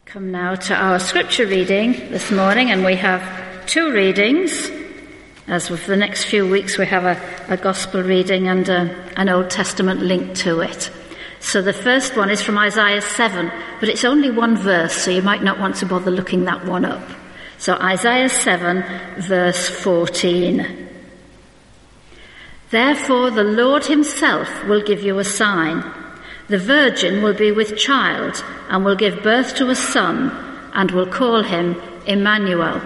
Come now to our scripture reading this morning, and we have two readings. As with the next few weeks, we have a gospel reading and an Old Testament link to it. So the first one is from Isaiah 7, but it's only one verse, so you might not want to bother looking that one up. So Isaiah 7, verse 14. Therefore the Lord himself will give you a sign. The virgin will be with child and will give birth to a son and will call him Emmanuel.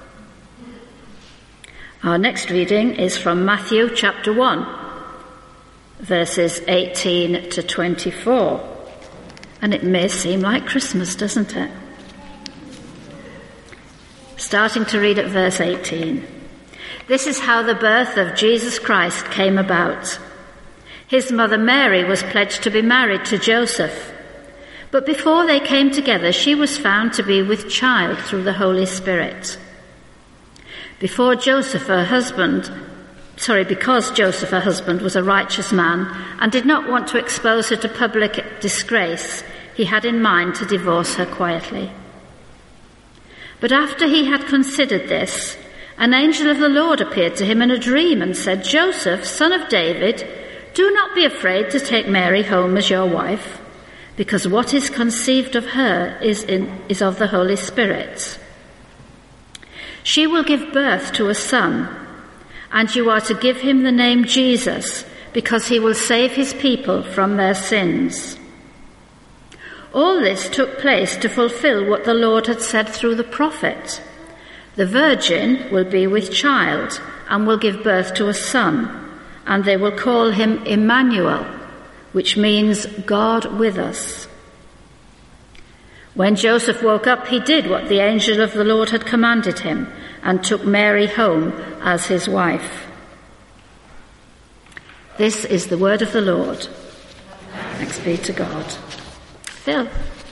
Our next reading is from Matthew chapter 1, verses 18 to 24. And it may seem like Christmas, doesn't it? Starting to read at verse 18. This is how the birth of Jesus Christ came about. His mother Mary was pledged to be married to Joseph. But before they came together, she was found to be with child through the Holy Spirit. Because Joseph, her husband, was a righteous man and did not want to expose her to public disgrace, he had in mind to divorce her quietly. But after he had considered this, an angel of the Lord appeared to him in a dream and said, Joseph, son of David, do not be afraid to take Mary home as your wife, because what is conceived of her is of the Holy Spirit. She will give birth to a son, and you are to give him the name Jesus, because he will save his people from their sins. All this took place to fulfill what the Lord had said through the prophet. The virgin will be with child and will give birth to a son, and they will call him Emmanuel, which means God with us. When Joseph woke up, he did what the angel of the Lord had commanded him and took Mary home as his wife. This is the word of the Lord. Thanks be to God. Phil.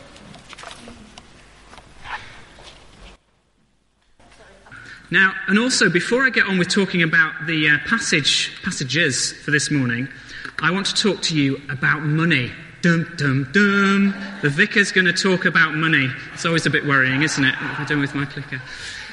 Now, and also, before I get on with talking about the passages for this morning, I want to talk to you about money. Dum, dum, dum. The vicar's going to talk about money. It's always a bit worrying, isn't it? What have I done with my clicker?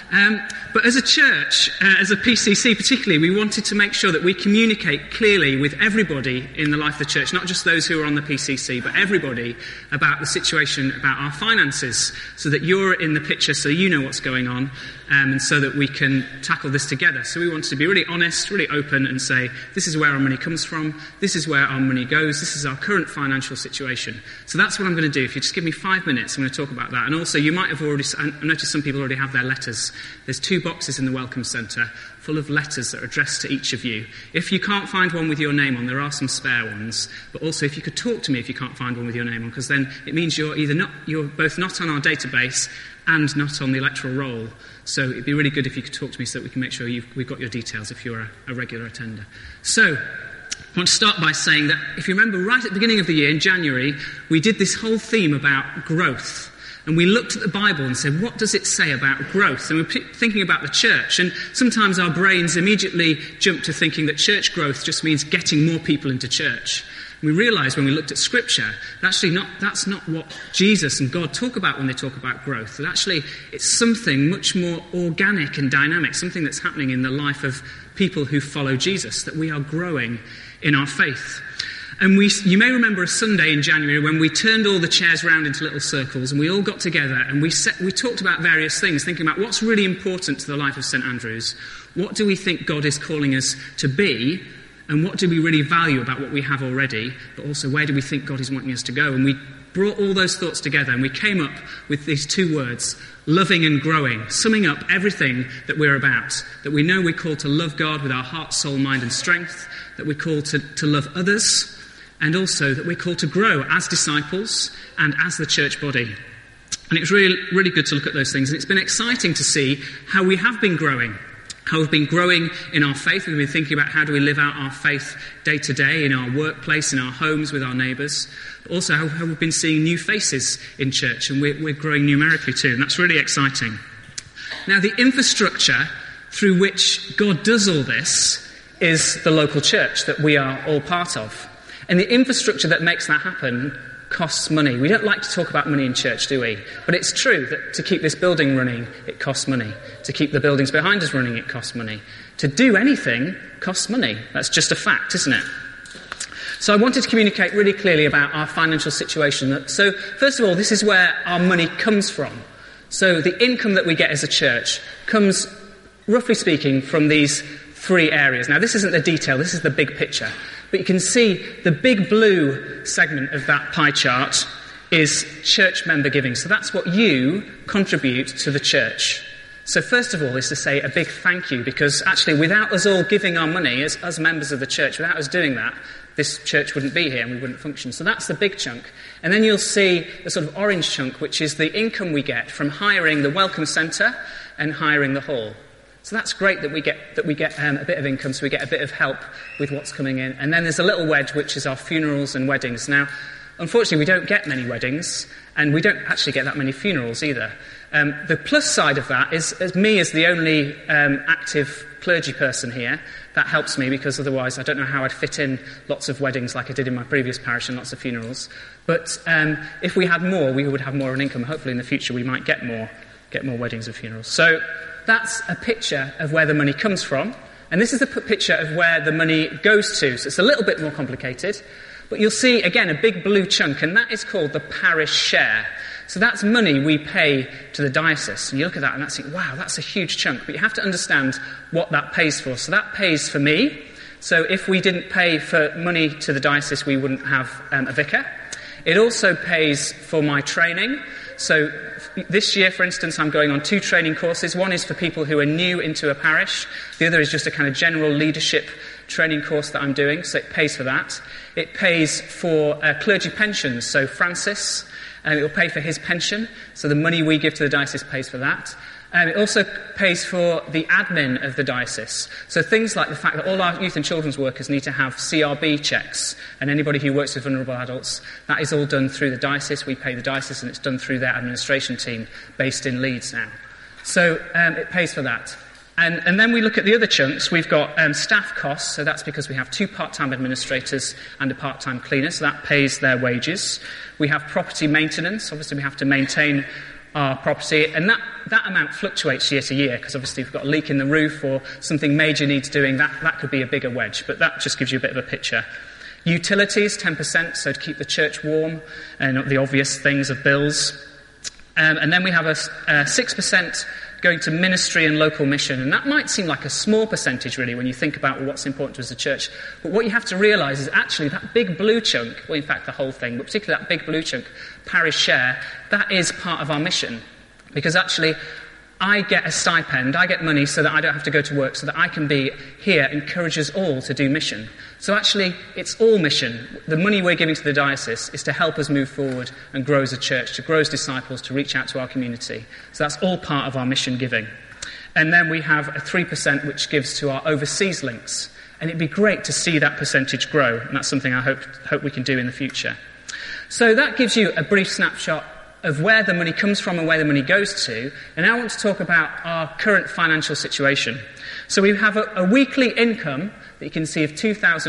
But as a church, as a PCC particularly, we wanted to make sure that we communicate clearly with everybody in the life of the church, not just those who are on the PCC, but everybody about the situation, about our finances, so that you're in the picture, so you know what's going on, and so that we can tackle this together. So we wanted to be really honest, really open, and say, this is where our money comes from, this is where our money goes, this is our current financial situation. So that's what I'm going to do. If you just give me 5 minutes, I'm going to talk about that. And also, you might have already, I noticed some people already have their letters. There's 2 boxes in the Welcome Centre full of letters that are addressed to each of you. If you can't find one with your name on, there are some spare ones. But also, if you could talk to me if you can't find one with your name on, because then it means you're both not on our database and not on the electoral roll. So it'd be really good if you could talk to me so that we can make sure we've got your details if you're a regular attender. So I want to start by saying that if you remember right at the beginning of the year, in January, we did this whole theme about growth. And we looked at the Bible and said, what does it say about growth? And we're thinking about the church. And sometimes our brains immediately jump to thinking that church growth just means getting more people into church. And we realised when we looked at Scripture that that's not what Jesus and God talk about when they talk about growth. That actually it's something much more organic and dynamic, something that's happening in the life of people who follow Jesus, that we are growing in our faith. And you may remember a Sunday in January when we turned all the chairs round into little circles and we all got together and we talked about various things, thinking about what's really important to the life of St Andrews, what do we think God is calling us to be, and what do we really value about what we have already, but also where do we think God is wanting us to go. And we brought all those thoughts together and we came up with these 2 words, loving and growing, summing up everything that we're about, that we know we're called to love God with our heart, soul, mind and strength, that we're called to love others, and also that we're called to grow as disciples and as the church body. And it was really, really good to look at those things. And it's been exciting to see how we have been growing, how we've been growing in our faith. We've been thinking about how do we live out our faith day to day in our workplace, in our homes, with our neighbours. But also how we've been seeing new faces in church, and we're growing numerically too. And that's really exciting. Now, the infrastructure through which God does all this is the local church that we are all part of. And the infrastructure that makes that happen costs money. We don't like to talk about money in church, do we? But it's true that to keep this building running, it costs money. To keep the buildings behind us running, it costs money. To do anything costs money. That's just a fact, isn't it? So I wanted to communicate really clearly about our financial situation. So first of all, this is where our money comes from. So the income that we get as a church comes, roughly speaking, from these three areas. Now, this isn't the detail, this is the big picture. But you can see the big blue segment of that pie chart is church member giving. So that's what you contribute to the church. So first of all is to say a big thank you, because actually without us all giving our money as members of the church, without us doing that, this church wouldn't be here and we wouldn't function. So that's the big chunk. And then you'll see the sort of orange chunk, which is the income we get from hiring the Welcome Centre and hiring the hall. So that's great that we get a bit of income, so we get a bit of help with what's coming in. And then there's a little wedge, which is our funerals and weddings. Now, unfortunately, we don't get many weddings, and we don't actually get that many funerals either. The plus side of that is, as me as the only active clergy person here, that helps me, because otherwise I don't know how I'd fit in lots of weddings like I did in my previous parish and lots of funerals. But if we had more, we would have more of an income. Hopefully in the future we might get more weddings and funerals. So that's a picture of where the money comes from. And this is the picture of where the money goes to. So it's a little bit more complicated. But you'll see, again, a big blue chunk, and that is called the parish share. So that's money we pay to the diocese. And you look at that and that's like, wow, that's a huge chunk. But you have to understand what that pays for. So that pays for me. So if we didn't pay for money to the diocese, we wouldn't have a vicar. It also pays for my training. So this year, for instance, I'm going on 2 training courses. One is for people who are new into a parish. The other is just a kind of general leadership training course that I'm doing, so it pays for that. It pays for clergy pensions. So Francis, it will pay for his pension. So the money we give to the diocese pays for that. It also pays for the admin of the diocese. So things like the fact that all our youth and children's workers need to have CRB checks, and anybody who works with vulnerable adults, that is all done through the diocese. We pay the diocese, and it's done through their administration team based in Leeds now. So it pays for that. And then we look at the other chunks. We've got staff costs, so that's because we have 2 part-time administrators and a part-time cleaner, so that pays their wages. We have property maintenance. Obviously, we have to maintain our property, and that amount fluctuates year to year, because obviously if we've got a leak in the roof or something major needs doing, that could be a bigger wedge, but that just gives you a bit of a picture. Utilities, 10%, so to keep the church warm, and the obvious things of bills. And then we have a 6% going to ministry and local mission, and that might seem like a small percentage really when you think about what's important to us as a church, but what you have to realise is actually that big blue chunk, well in fact the whole thing, but particularly that big blue chunk, parish share, that is part of our mission, because actually I get a stipend, I get money so that I don't have to go to work, so that I can be here, encourage us all to do mission. So actually, it's all mission. The money we're giving to the diocese is to help us move forward and grow as a church, to grow as disciples, to reach out to our community. So that's all part of our mission giving. And then we have a 3% which gives to our overseas links. And it'd be great to see that percentage grow, and that's something I hope we can do in the future. So that gives you a brief snapshot of where the money comes from and where the money goes to. And now I want to talk about our current financial situation. So we have a weekly income that you can see of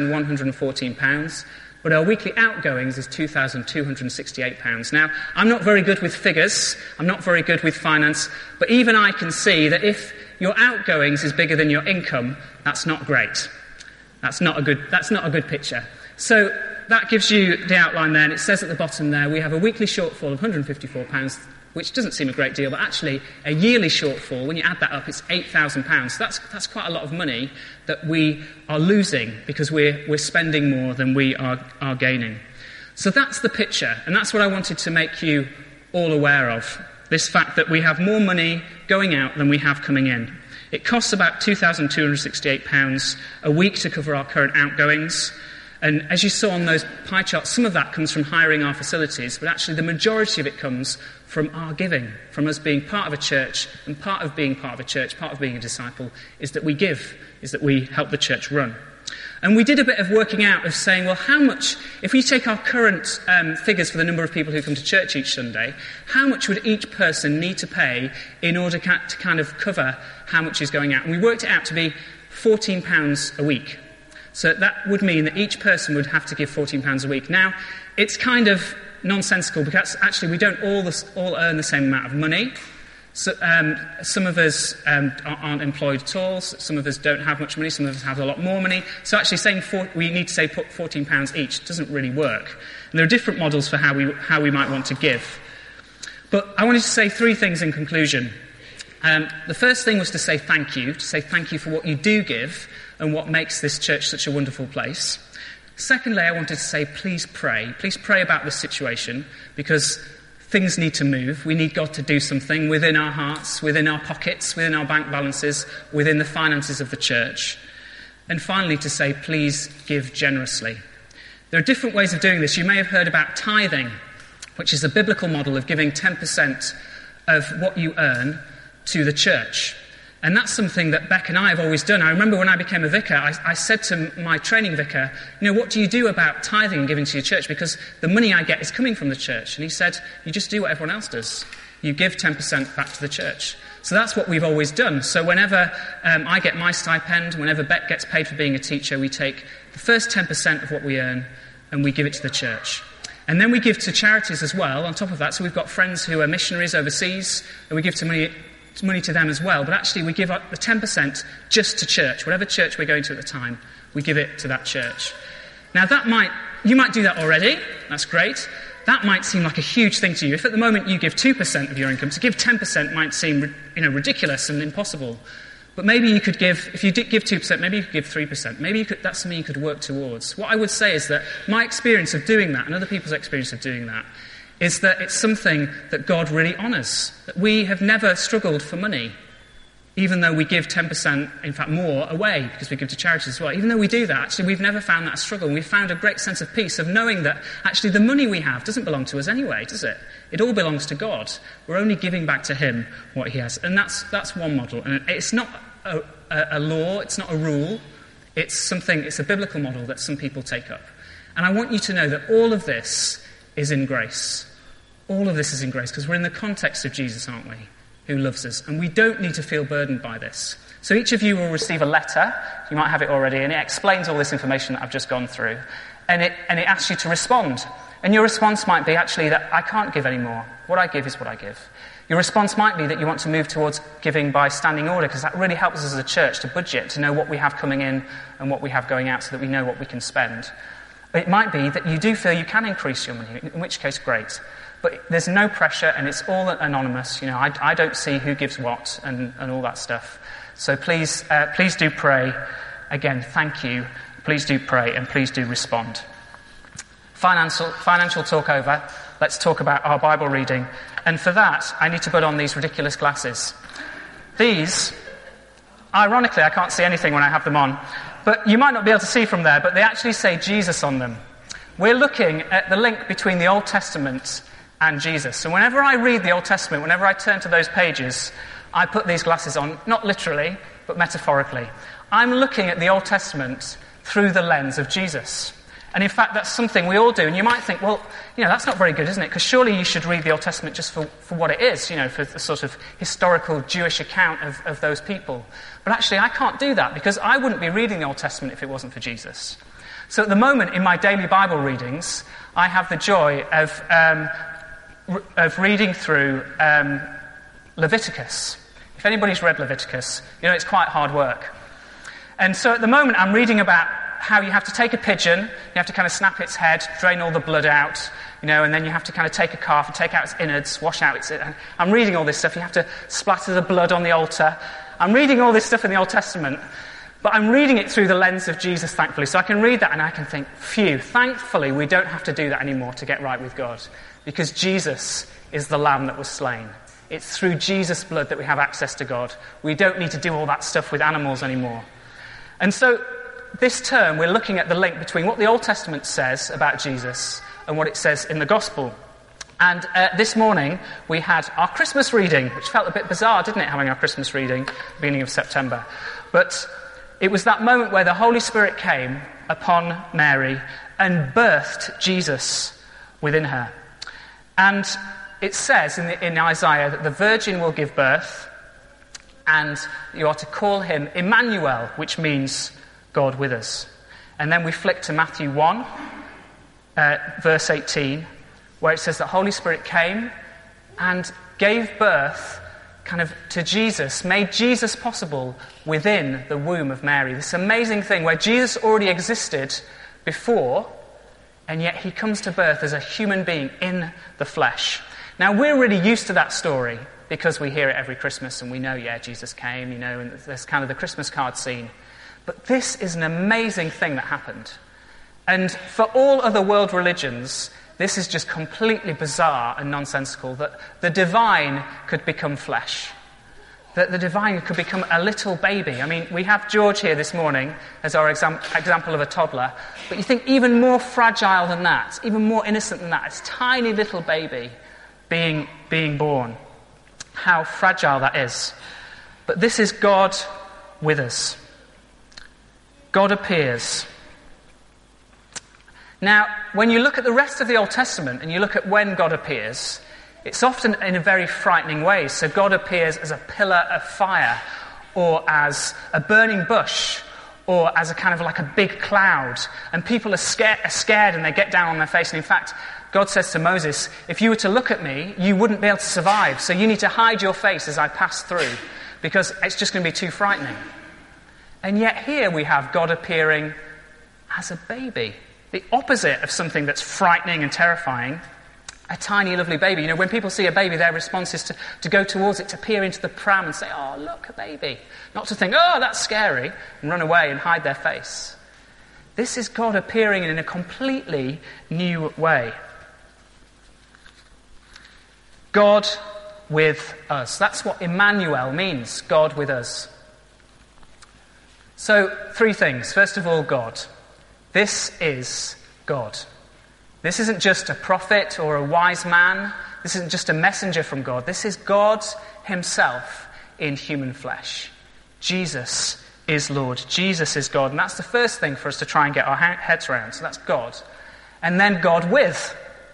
£2,114, but our weekly outgoings is £2,268. Now, I'm not very good with figures, I'm not very good with finance, but even I can see that if your outgoings is bigger than your income, that's not great. That's not a good picture. So that gives you the outline there, and it says at the bottom there, we have a weekly shortfall of £154, which doesn't seem a great deal, but actually a yearly shortfall, when you add that up, it's £8,000. So that's quite a lot of money that we are losing because we're spending more than we are gaining. So that's the picture, and that's what I wanted to make you all aware of, this fact that we have more money going out than we have coming in. It costs about £2,268 a week to cover our current outgoings. And as you saw on those pie charts, some of that comes from hiring our facilities, but actually the majority of it comes from our giving, from us being part of a church, and part of being part of a church, part of being a disciple, is that we give, is that we help the church run. And we did a bit of working out of saying, well, how much, if we take our current figures for the number of people who come to church each Sunday, how much would each person need to pay in order to kind of cover how much is going out? And we worked it out to be £14 a week. So that would mean that each person would have to give £14 a week. Now, it's kind of nonsensical because actually we don't all earn the same amount of money. So, some of us aren't employed at all. Some of us don't have much money. Some of us have a lot more money. So actually saying we need to say put £14 each doesn't really work. And there are different models for how we might want to give. But I wanted to say 3 things in conclusion. The first thing was to say thank you for what you do give and what makes this church such a wonderful place. Secondly, I wanted to say please pray. Please pray about this situation because things need to move. We need God to do something within our hearts, within our pockets, within our bank balances, within the finances of the church. And finally, to say, please give generously. There are different ways of doing this. You may have heard about tithing, which is a biblical model of giving 10% of what you earn to the church. And that's something that Beck and I have always done. I remember when I became a vicar, I said to my training vicar, what do you do about tithing and giving to your church? Because the money I get is coming from the church. And he said, you just do what everyone else does. You give 10% back to the church. So that's what we've always done. So whenever I get my stipend, whenever Beck gets paid for being a teacher, we take the first 10% of what we earn and we give it to the church. And then we give to charities as well on top of that. So we've got friends who are missionaries overseas and we give money to them as well, but actually we give up the 10% just to church. Whatever church we're going to at the time, we give it to that church. Now you might do that already, that's great. That might seem like a huge thing to you. If at the moment you give 2% of your income, to give 10% might seem ridiculous and impossible. But maybe you could give, if you did give 2%, maybe you could give 3%. Maybe that's something you could work towards. What I would say is that my experience of doing that and other people's experience of doing that is that it's something that God really honours. That we have never struggled for money, even though we give 10%, in fact more, away, because we give to charities as well. Even though we do that, actually we've never found that a struggle. And we've found a great sense of peace of knowing that actually the money we have doesn't belong to us anyway, does it? It all belongs to God. We're only giving back to him what he has. And that's one model. And it's not a law, it's not a rule. It's a biblical model that some people take up. And I want you to know that all of this is in grace. All of this is in grace because we're in the context of Jesus, aren't we, who loves us. And we don't need to feel burdened by this. So each of you will receive a letter, you might have it already, and it explains all this information that I've just gone through. And it asks you to respond. And your response might be actually that I can't give anymore. What I give is what I give. Your response might be that you want to move towards giving by standing order because that really helps us as a church to budget, to know what we have coming in and what we have going out so that we know what we can spend. It might be that you do feel you can increase your money, in which case, great. But there's no pressure and it's all anonymous. I don't see who gives what and all that stuff. So please do pray. Again, thank you. Please do pray and please do respond. Financial talk over. Let's talk about our Bible reading. And for that, I need to put on these ridiculous glasses. These, ironically, I can't see anything when I have them on. But you might not be able to see from there, but they actually say Jesus on them. We're looking at the link between the Old Testament and Jesus. So whenever I read the Old Testament, whenever I turn to those pages, I put these glasses on, not literally, but metaphorically. I'm looking at the Old Testament through the lens of Jesus. And in fact, that's something we all do. And you might think, well, that's not very good, isn't it? Because surely you should read the Old Testament just for what it is, for the sort of historical Jewish account of those people. But actually, I can't do that because I wouldn't be reading the Old Testament if it wasn't for Jesus. So at the moment, in my daily Bible readings, I have the joy of reading through Leviticus. If anybody's read Leviticus, it's quite hard work. And so at the moment I'm reading about how you have to take a pigeon, you have to kind of snap its head, drain all the blood out, and then you have to kind of take a calf and take out its innards, wash out its... I'm reading all this stuff. You have to splatter the blood on the altar. I'm reading all this stuff in the Old Testament, but I'm reading it through the lens of Jesus, thankfully. So I can read that and I can think, phew, thankfully we don't have to do that anymore to get right with God. Because Jesus is the Lamb that was slain. It's through Jesus' blood that we have access to God. We don't need to do all that stuff with animals anymore. And so this term, we're looking at the link between what the Old Testament says about Jesus and what it says in the Gospel. And this morning, we had our Christmas reading, which felt a bit bizarre, didn't it, having our Christmas reading at the beginning of September. But it was that moment where the Holy Spirit came upon Mary and birthed Jesus within her. And it says in Isaiah that the virgin will give birth and you are to call him Emmanuel, which means God with us. And then we flick to Matthew 1, verse 18, where it says that Holy Spirit came and gave birth kind of to Jesus, made Jesus possible within the womb of Mary. This amazing thing where Jesus already existed before, and yet he comes to birth as a human being in the flesh. Now, we're really used to that story because we hear it every Christmas and we know, yeah, Jesus came, and there's kind of the Christmas card scene. But this is an amazing thing that happened. And for all other world religions, this is just completely bizarre and nonsensical, that the divine could become flesh, that the divine could become a little baby. I mean, we have George here this morning as our example of a toddler, but you think even more fragile than that, even more innocent than that, this tiny little baby being born. How fragile that is. But this is God with us. God appears. Now, when you look at the rest of the Old Testament and you look at when God appears, it's often in a very frightening way. So God appears as a pillar of fire, or as a burning bush, or as a kind of like a big cloud. And people are scared and they get down on their face. And in fact, God says to Moses, if you were to look at me, you wouldn't be able to survive. So you need to hide your face as I pass through, because it's just going to be too frightening. And yet here we have God appearing as a baby. The opposite of something that's frightening and terrifying, a tiny, lovely baby. You know, when people see a baby, their response is to go towards it, to peer into the pram and say, oh, look, a baby. Not to think, oh, that's scary, and run away and hide their face. This is God appearing in a completely new way. God with us. That's what Emmanuel means, God with us. So, 3 things. First of all, God. This is God. This isn't just a prophet or a wise man. This isn't just a messenger from God. This is God himself in human flesh. Jesus is Lord. Jesus is God. And that's the first thing for us to try and get our heads around. So that's God. And then God with.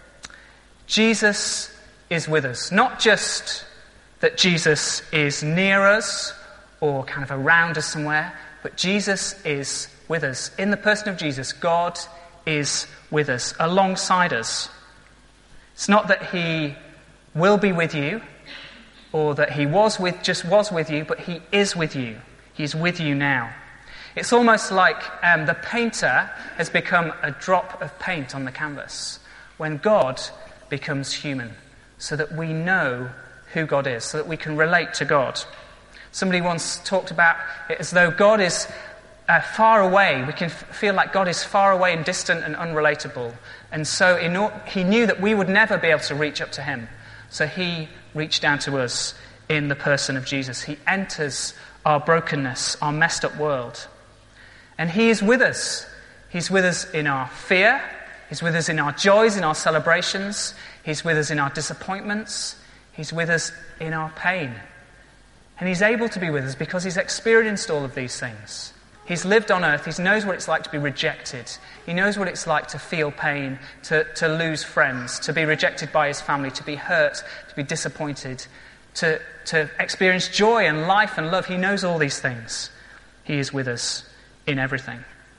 Jesus is with us. Not just that Jesus is near us or kind of around us somewhere, but Jesus is with us. In the person of Jesus, God is with us, alongside us. It's not that he will be with you, or that he was with you, but he is with you. He's with you now. It's almost like the painter has become a drop of paint on the canvas when God becomes human, so that we know who God is, so that we can relate to God. Somebody once talked about it as though God is far away. We can feel like God is far away and distant and unrelatable. And so he knew that we would never be able to reach up to him. So he reached down to us in the person of Jesus. He enters our brokenness, our messed up world. And he is with us. He's with us in our fear. He's with us in our joys, in our celebrations. He's with us in our disappointments. He's with us in our pain. And he's able to be with us because he's experienced all of these things. He's lived on earth. He knows what it's like to be rejected. He knows what it's like to feel pain, to lose friends, to be rejected by his family, to be hurt, to be disappointed, to experience joy and life and love. He knows all these things. He is with us in everything.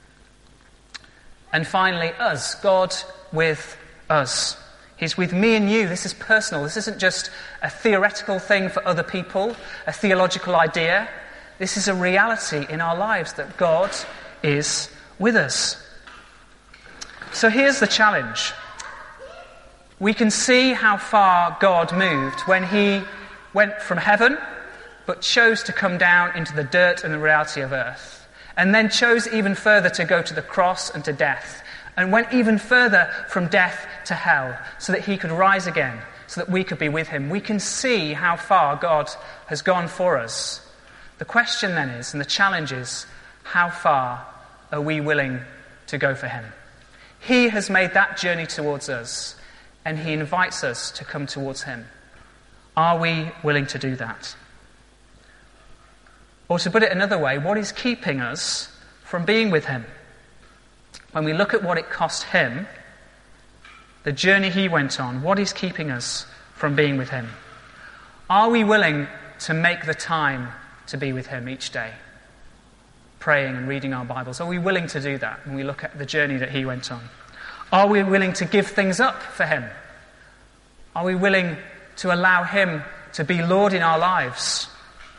And finally, us, God with us. He's with me and you. This is personal. This isn't just a theoretical thing for other people, a theological idea. This is a reality in our lives, that God is with us. So here's the challenge. We can see how far God moved when he went from heaven, but chose to come down into the dirt and the reality of earth. And then chose even further to go to the cross and to death. And went even further from death to hell, so that he could rise again, so that we could be with him. We can see how far God has gone for us. The question then is, and the challenge is, how far are we willing to go for him? He has made that journey towards us, and he invites us to come towards him. Are we willing to do that? Or to put it another way, what is keeping us from being with him? When we look at what it cost him, the journey he went on, what is keeping us from being with him? Are we willing to make the time to be with him each day, praying and reading our Bibles? Are we willing to do that when we look at the journey that he went on? Are we willing to give things up for him? Are we willing to allow him to be Lord in our lives?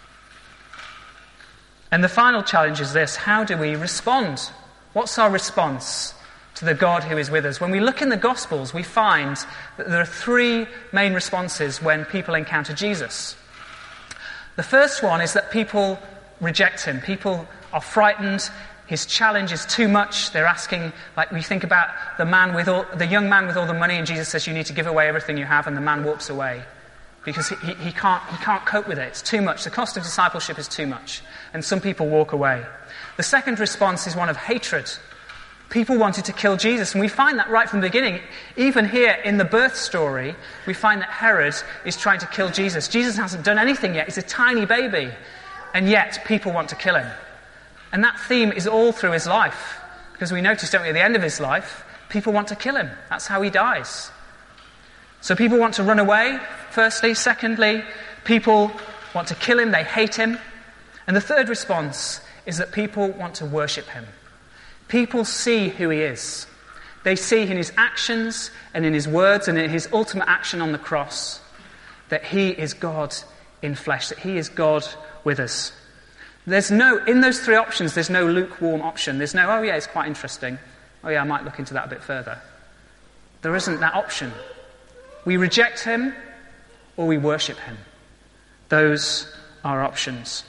And the final challenge is this: how do we respond? What's our response to the God who is with us? When we look in the Gospels, we find that there are three main responses when people encounter Jesus. The first one is that people reject him. People are frightened. His challenge is too much. They're asking, like we think about the young man with all the money, and Jesus says, you need to give away everything you have, and the man walks away because he can't cope with it. It's too much. The cost of discipleship is too much. And some people walk away. The second response is one of hatred. People wanted to kill Jesus, and we find that right from the beginning. Even here in the birth story, we find that Herod is trying to kill Jesus. Jesus hasn't done anything yet. He's a tiny baby, and yet people want to kill him. And that theme is all through his life, because we notice, don't we, at the end of his life, people want to kill him. That's how he dies. So people want to run away, firstly. Secondly, people want to kill him. They hate him. And the third response is that people want to worship him. People see who he is. They see in his actions and in his words and in his ultimate action on the cross that he is God in flesh, that he is God with us. In those three options, there's no lukewarm option. There's no, oh yeah, it's quite interesting. Oh yeah, I might look into that a bit further. There isn't that option. We reject him or we worship him. Those are options.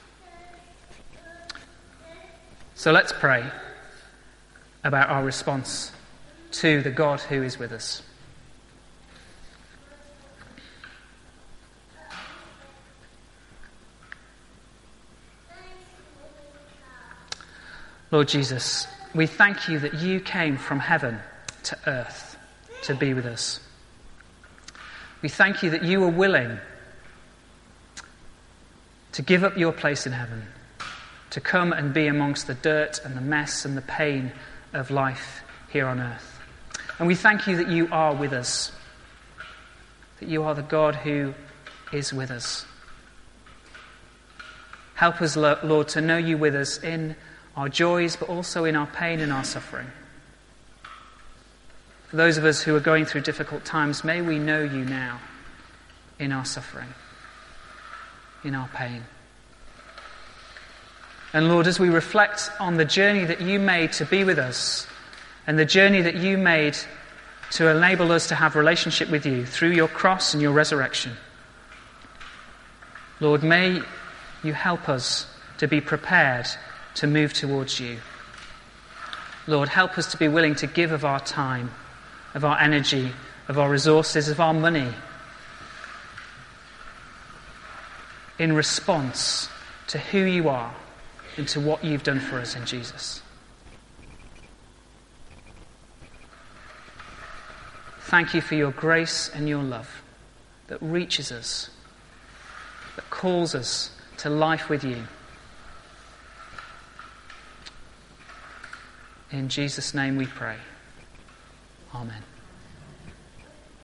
So let's pray about our response to the God who is with us. Lord Jesus, we thank you that you came from heaven to earth to be with us. We thank you that you were willing to give up your place in heaven, to come and be amongst the dirt and the mess and the pain of life here on earth. And we thank you that you are with us, that you are the God who is with us. Help us, Lord, to know you with us in our joys, but also in our pain and our suffering. For those of us who are going through difficult times, may we know you now in our suffering, in our pain. And Lord, as we reflect on the journey that you made to be with us, and the journey that you made to enable us to have relationship with you through your cross and your resurrection, Lord, may you help us to be prepared to move towards you. Lord, help us to be willing to give of our time, of our energy, of our resources, of our money, in response to who you are and to what you've done for us in Jesus. Thank you for your grace and your love that reaches us, that calls us to life with you. In Jesus' name we pray. Amen.